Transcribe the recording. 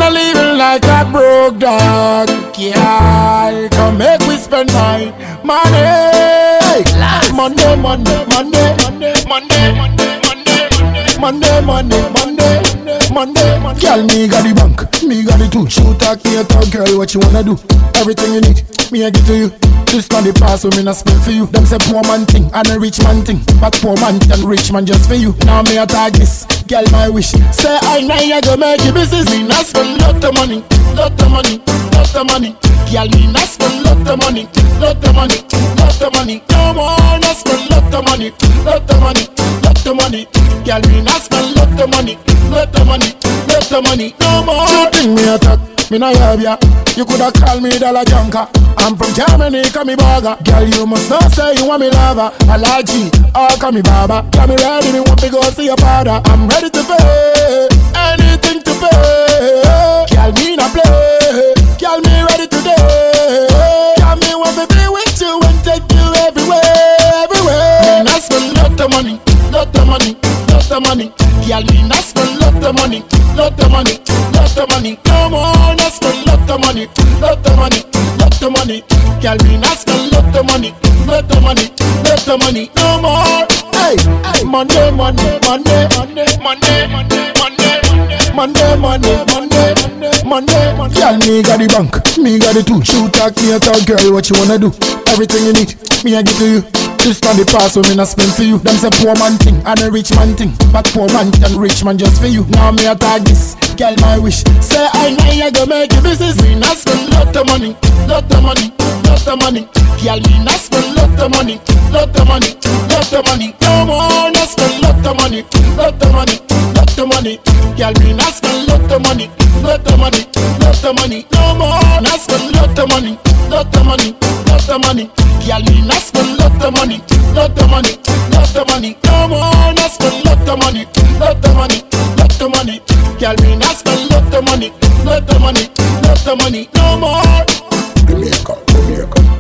not living like a broke dog. Girl, come make we spend my money. Monday, Monday, Monday, Monday, Monday, Monday, Monday, Monday, Monday, Monday. Girl, me got the bank, me got the tool. Shoot a theater, girl, what you wanna do? Everything you need, me I give to you. This not the pass, so me not spend for you. Them say poor man thing and a rich man thing, but poor man and rich man just for you. Now me attack this, girl my wish. Say I know you go make your business. Me not spend lot of money, lot of money, lot of money. Girl me not spend lot of money, lot of money, lot of money. No more, not spend lot of money, lot of money, lot of money. Girl me not spend lot of money, lot of money, lot of money. No more. You think me attack? Me nah have ya. You coulda call me Dollar Junker. I'm from Germany, call me Burger. Girl, you must not say you want me lover. I like G, or call me Baba. Got me ready, me want to go see your father. I'm ready to pay, anything to pay. Girl, me not play. Girl, me ready today. Girl, me want to be with you and take you everywhere, everywhere. Me not spend lot of money, lot of money, lot of money. Girl, me not spend lot of money, lot of money, lot of money. No more, not spend lot of money, lot of money, lot of money. Girl, me not spend lot of money, lot of money, lot of money. No more. Hey, hey. Monday, Monday, Monday, Monday, Monday, Monday, Monday, Monday, Monday, Monday, Monday, Monday. Girl, me got the bank, me got the tool. Shoot a theater, girl, what you wanna do? Everything you need, me I give to you. This not the pass, so me not spend for you. Them say poor man thing and a rich man thing, but poor man and rich man just for you. Now me attack this, girl my wish. Say I know you go make your business. Me not spend lot of money, lot of money, lot of money. Girl me not spend lot of money, lot of money, lot of money. No more, not spend lot of money, lot of money, lot of money. Girl me not spend lot of money, lot of money, lot of money. No more, not spend lot of money, lot of money, lot of money. Girl me not spend lot of money, lot of money, lot of money. No more, not spend lot of money, lot of money, lot of money. Girl me not spend lot of money, lot of money, lot of money. No more. Jamaica, Jamaica.